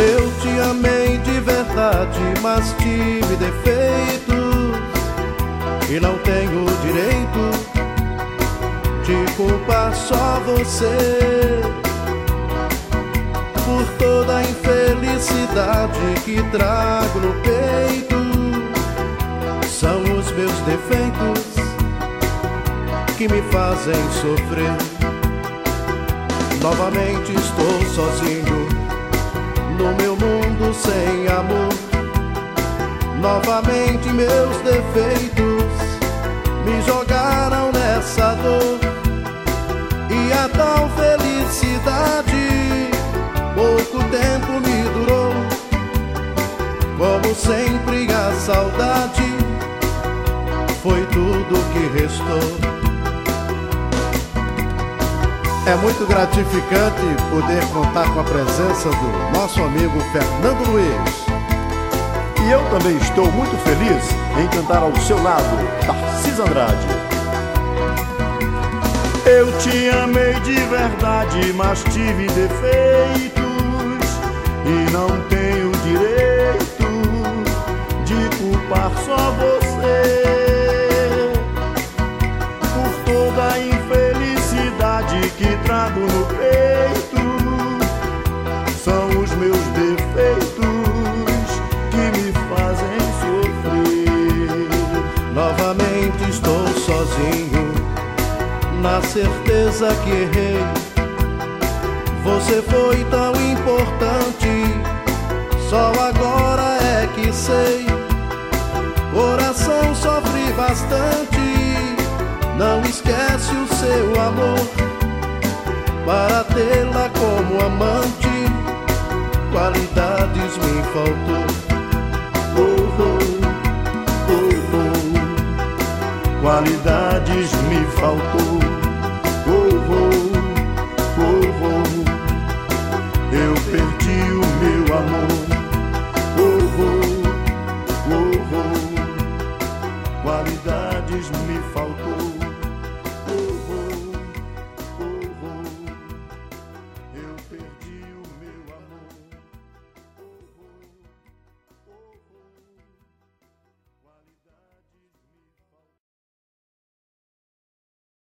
Eu te amei de verdade, mas tive defeitos e não tenho direito de culpar só você por toda a infelicidade que trago no peito. São os meus defeitos que me fazem sofrer. Novamente estou sozinho no meu mundo sem amor. Novamente meus defeitos me jogaram nessa dor. E a tal felicidade pouco tempo me durou. Como sempre a saudade foi tudo que restou. É muito gratificante poder contar com a presença do nosso amigo Fernando Luiz. E eu também estou muito feliz em cantar ao seu lado, Tarcísio Andrade. Eu te amei de verdade, mas tive defeitos e não tenho direito de culpar só você por toda a infelicidade que trago no peito. São os meus defeitos que me fazem sofrer. Novamente estou sozinho, na certeza que errei. Você foi tão importante, só agora é que sei. Coração sofre bastante, não esquece o seu amor. Para tê-la como amante, qualidades me faltou. Qualidades me faltou.